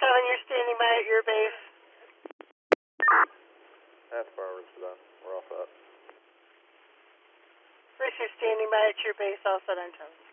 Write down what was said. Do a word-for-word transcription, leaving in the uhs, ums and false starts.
seven, you're standing by at your base. That's Barbara, so done. We're all set. Chris, you're standing by at your base, all set on toes.